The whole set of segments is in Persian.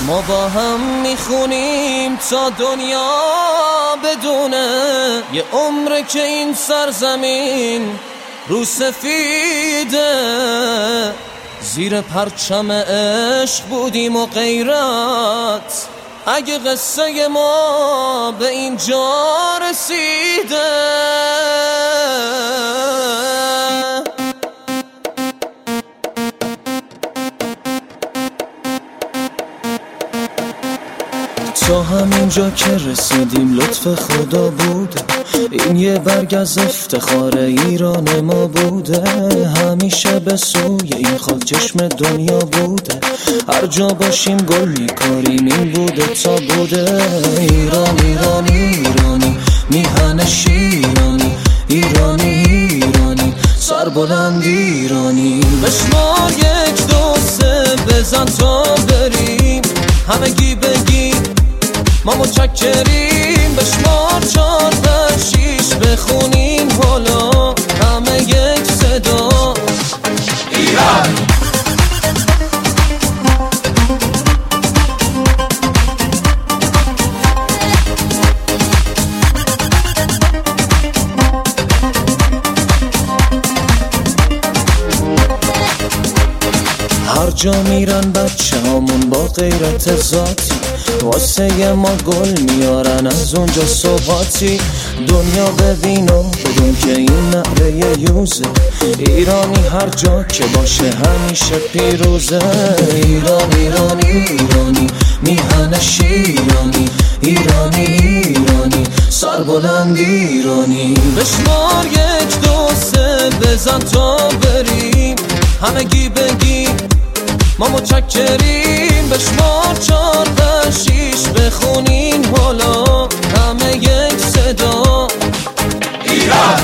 ما با هم میخونیم تا دنیا بدونه یه عمره که این سرزمین رو سفیده، زیر پرچم عشق بودیم و غیرت. اگه قصه ما به اینجا رسیده، تا همینجا که رسیدیم لطف خدا بوده. این یه برگ از افتخار ایران ما بوده، همیشه به سوی این خاک چشم دنیا بوده. هر جا باشیم گل میکاریم، این بوده تا بوده. ایران ایرانی ایرانی، میهن شیرانی، ایرانی ایرانی، سربلند ایرانی. بشمار 1 2 3 بزن تا بریم، همگی بگیم ما متشکریم. بشمار 4 5 6 بخونیم حالا همه یک صدا. ایران هر جا میرن بچه هامون با غیرت ذاتی، واسه ما گل میارن از اونجا صبحاتی. دنیا ببین و بدون که این نعره یوزه، ایرانی هر جا که باشه همیشه پیروزه. ایران ایرانی ایرانی، میهن شیرانی، ایرانی ایرانی، سربلند ایرانی. بشمار 1 2 3 بزن تا بریم، همگی بگیم ما متشکریم. بشمار 4 5 6 بخونین حالا همه یک صدا. ایران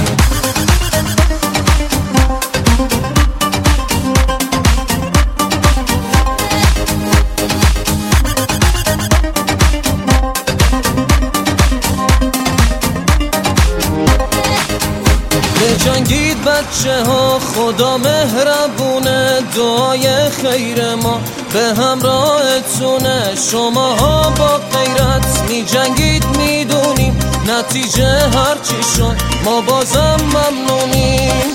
بجنگید بچه ها، خدا مهربونه، دعای خیر ما به همراهتونه. شما ها با غیرت می جنگید، میدونیم نتیجه هرچی شد ما بازم ممنونیم.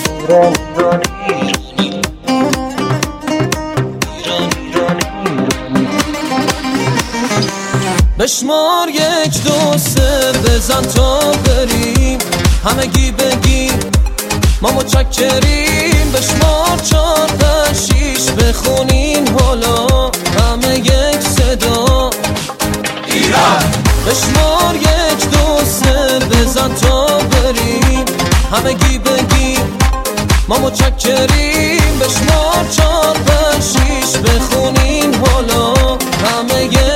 بشمار 1 2 3 بزن تا بریم، همگی بگیم ما متشکریم. بشمار 4 5 6 بخونین حالا همه یک صدا. ایران بشمار 1 2 3 بزن تا بریم، همگی بگیم ما متشکریم. بشمار 4 5 6 بخونین حالا همه یک